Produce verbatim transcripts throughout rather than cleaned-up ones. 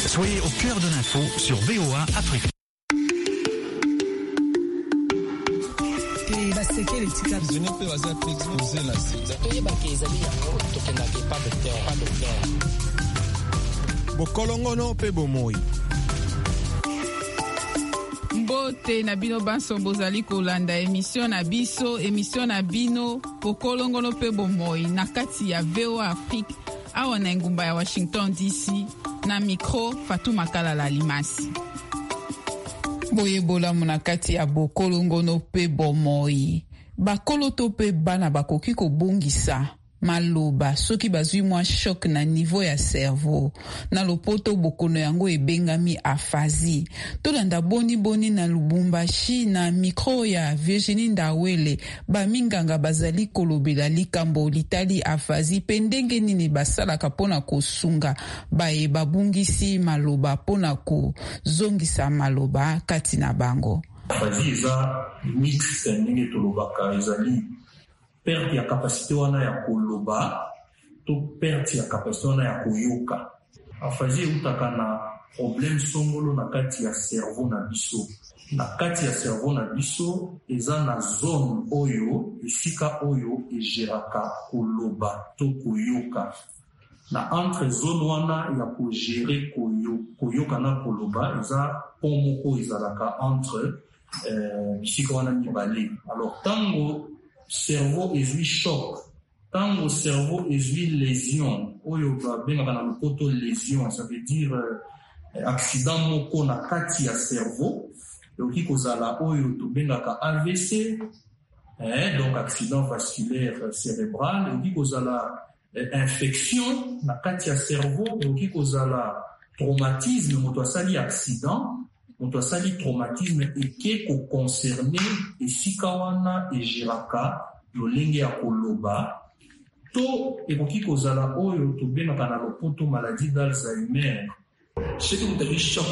Soyez au cœur de l'info sur V O A Afrique. Bokolongono pe bomoi. Mbote na bino banso bozali kolanda émission na biso émission na bino bokolongono pe bomoi na kati ya V O A Afrique awa na ngumba ya Washington D C na micro Fatou Makalala Limasi. Boyebola muna kati ya bokolongono pe bomoi. Bakolo to pe bana bakoki kobongisa maloba soki bazwi mwa shock na niveau ya cerveau na lopoto bokono yango ebengami aphasie. Tolanda boni boni na Lubumbashi na micro ya Virginie Ndawele baminganga bazali kolobela likambo litali aphasie pe ndenge nini basalaka pona kosunga baye babungisi maloba pona kozongisa maloba kati na bango. Aphasie eza mix ndenge tolobaka ezali perte ya kapasite wana ya koloba to perte ya kapasite wana ya koyoka. Aphasie utaka na problème songolo na kati ya cerveau na biso. Na kati ya cerveau na biso eza na zone oyo esika oyo egeraka koloba to koyoka. Na entre zone wana ya kogere koyo, koyoka na koloba eza pomoko ezalaka entre euh, bisika wana mibale. Alors tango cerveau ezui choc, tango cerveau ezui lésion, oyo babengaka na lopoto lésion, ça veut dire euh, accident moko na kati ya cerveau, yoki kozala oyo tobengaka A V C, eh, donc accident vasculaire cérébral, yoki kozala eh, infection na kati ya cerveau, yoki kozala traumatisme, moto asali accident, moto asali traumatisme eke ko concerner esika wana egeraka lolenge ya koloba to ekoki kozala oyo tobengaka na lopoto maladie d'Alzheimer. Ce que vous avez choc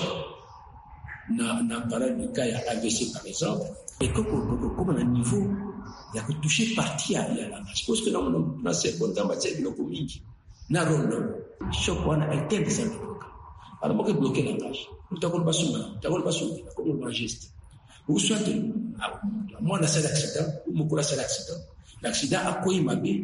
na na parole du cas ya A V C par exemple et que comme un niveau il y a que toucher partie à la langage parce que dans dans cette bonne matière de comique na rôle choc wana était des avocats alors moi que bloquer la langage nous t'avons pas soumis t'avons pas soumis comme un geste ou soit moi na cet accident ou mon c'est l'accident l'accident a quoi il m'a bien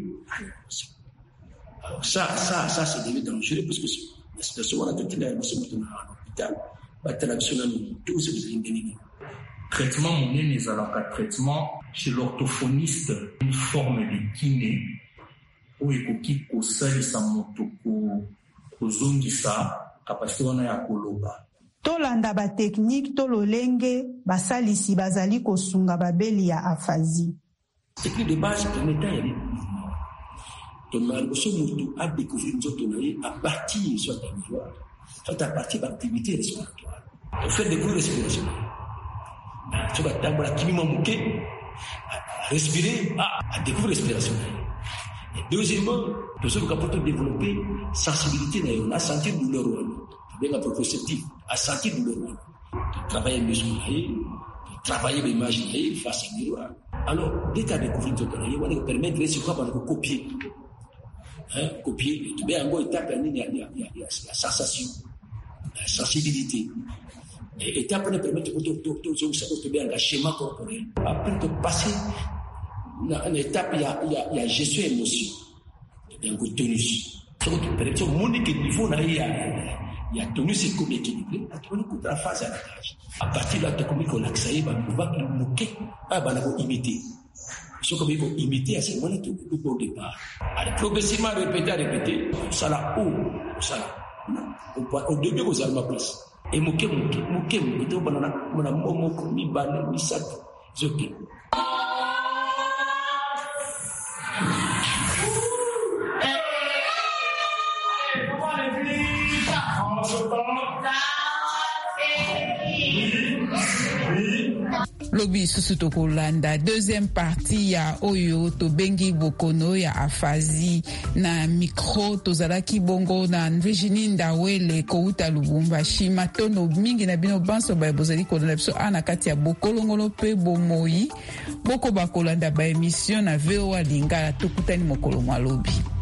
alors ça ça ça c'est devenu dangereux parce que la situation on a tout là nous sommes à l'hôpital ba traditionnel tout ce que vous traitement monene ezalaka traitement chez l'orthophoniste une forme de kiné où ekoki kosalisa moto kozongisa kapasite wana ya koloba. Tolanda ba technique to lolenge basalisi bazali kosunga babeli ya aphasie. Technique de base permettant yali ton malboso mutu a découvrir nzotonaye à partir soit d'un miroir soit à partir d'activité respiratoire. On fait des cours respiratoires. Tu vas tambola kimimo muke respirer à découvrir respiration. Et deuxièmement, nous sommes capables de développer sensibilité à sentir douleur bien la proprioceptive, à sentir douleur, de travailler les muscles, de travailler l'image face au miroir. Alors, dès qu'à découvrir tout ça, on va permettre de se copier. Hein, copier, tu mets en gros étape, il y a la sensation, la sensibilité. Et étape, on va permettre de bien un schéma corporel. Après de passer dans une étape, il y a, il y a, il y a gestion émotion, il y a un tonus. Donc, au monde qui niveau, il y a, il y a tonus et comme équilibré, on a la phase à la cage. À partir de là, tu as comme qu'on l'accès, on va moquer, on va imiter. Ce qu'on va imiter à ce moment-là, tu peux au départ. Alors, progressivement, répéter, répéter, ça là, haut, ça là. Au début, vous avez ma place. Et moquer, moquer, moquer, moquer, on a, on a, moquer, mi balle, mi sac, c'est ok. Lobi susu tokolanda deuxième partie ya oyo tobengi bokono ya aphasie na micro tozalaki bongo na Virginie Ndawele kouta Lubumbashi matono mingi na bino banso ba bozali kolanda biso ana kati ya bokolongolo pe bomoi boko bakolanda ba émission na V O A Lingala tokutani mokolo mwa lobi.